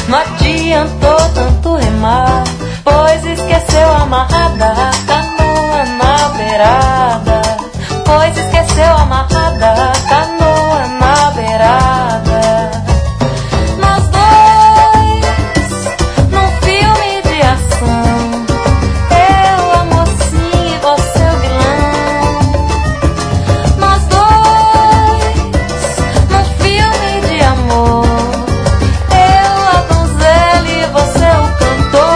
Não adiantou tanto remar, pois esqueceu amarrada a canoa na beirada. Pois esqueceu amarrada a canoa na beirada. Nós dois, num filme de ação, eu a mocinha e você o vilão. Nós dois, num filme de amor, eu a donzela e você o cantor.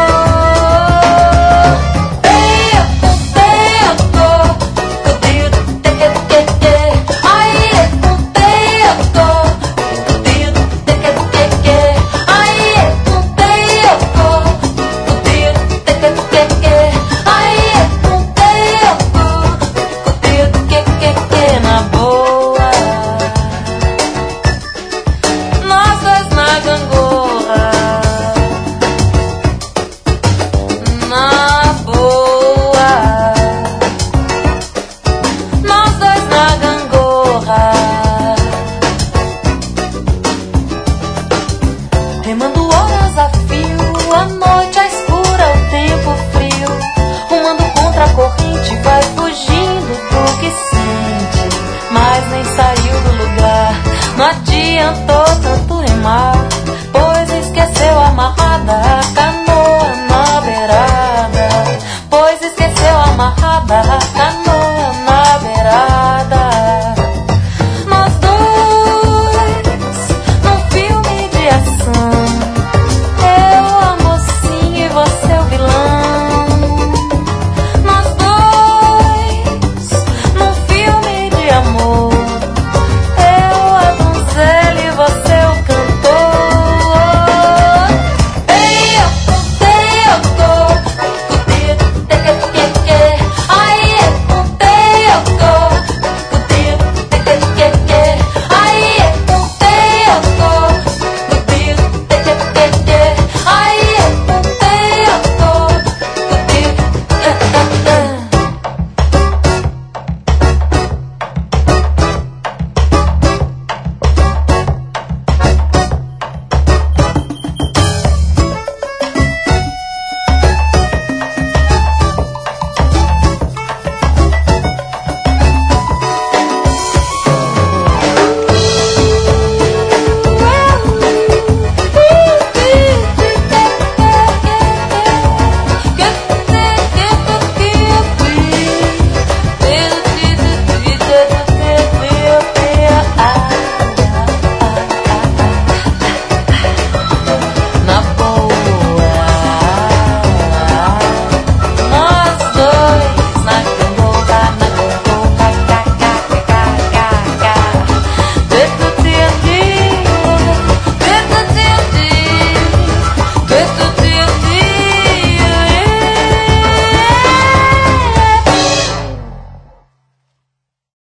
Na boa, nós dois na gangorra. Na boa, nós dois na gangorra. Remando horas a fio, a noite a escura, o tempo frio. Rumando contra a corrente, vai fugindo do que sente, mas nem saiu do lugar. Não adiantou tanto remar, pois esqueceu amarrada a canoa na beirada. Pois esqueceu amarrada a canoa